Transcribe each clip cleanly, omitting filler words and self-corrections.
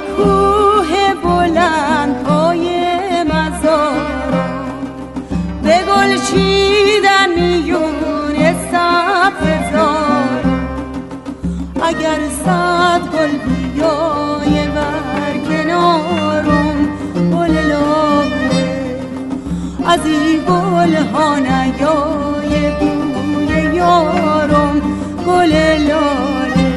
کوه بلند پای مزارم به گل چیدن میون سبززارم. اگر 100 گل بیای بر کنارم گل لاله، از این گل ها نیای بوی یارم گل لاله.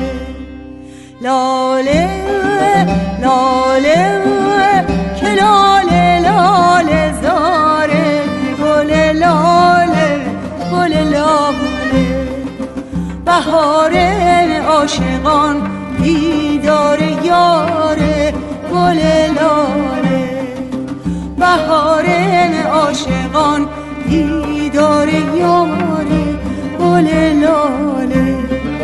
لاله لاله که لاله لاله زاره گل لاله گل لاله. بهار عاشقان دیدار یاره گل لاله. بهار عاشقان دیدار یاره گل لاله.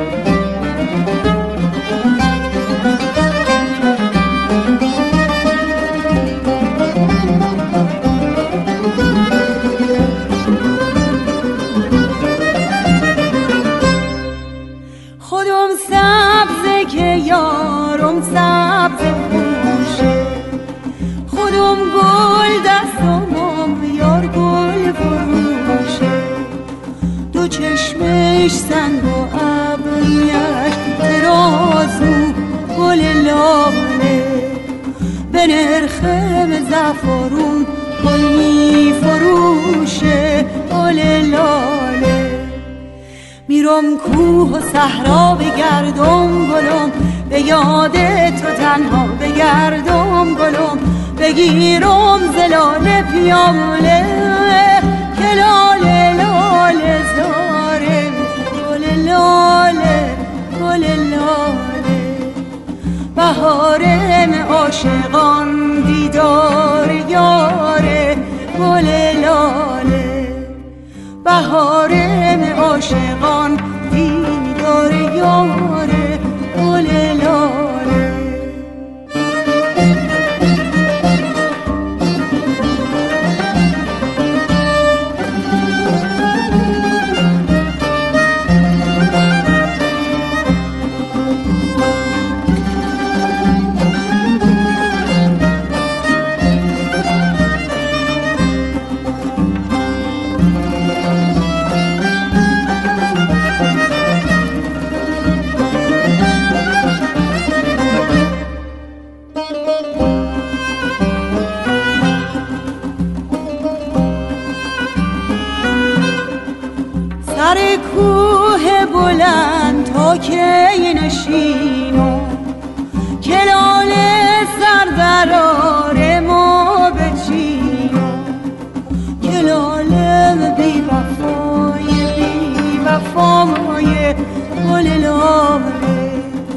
خودم سبزه که یارم سبز پوشه، خودم گل دستم یار گل فروشه. دو چشمش سنگ و ابریش ترازو گل لاله. به نرخ زعفرون گل می فروشه گل لاله. میرم کوه و صحرا بگردم گلم، به یاد تو تنها بگردم گلم. بگیرم زلاله پیاله که لاله لاله زاره گل لاله گل لاله. بهار عاشقان دیدار یاره گل لاله. بهار عاشقان دیدار یاره گل لاله. سر کوه بلند تا کی نشینم، که لاله سر درار ما بچینم. که لاله بی وفای گل لاله.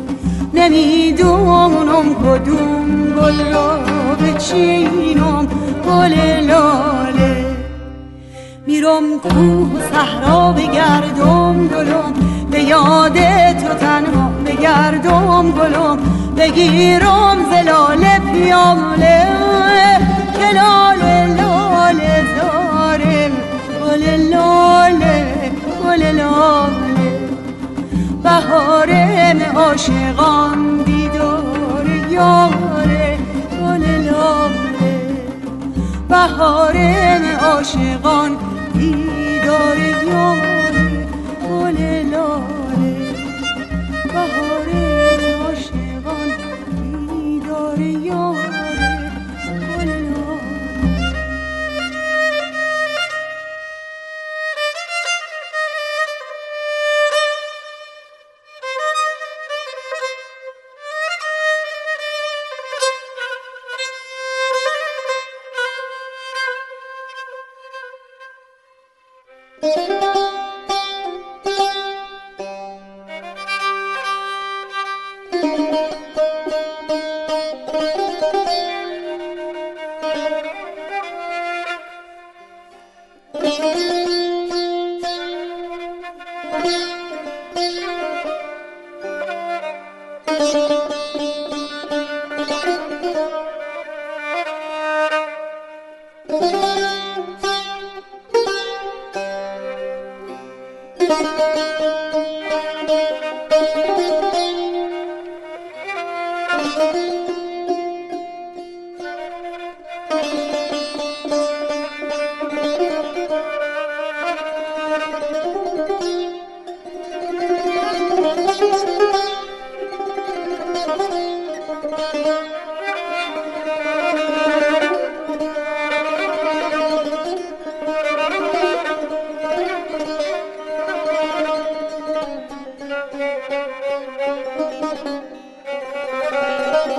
نمیدونم کدوم گل را بچینم گل لاله. میرم کوه و صحرا بگردم گلم، به یاد تو تنها بگردم گلم. بگیرم زلاله پیاله که لاله لاله زاره گل لاله گل لاله. بهار عاشقان دیدار یاره گل لاله. بهار عاشقان دیدار یاره گل لاله. بهار عاشقان دیدار یاره گل لاله.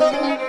گل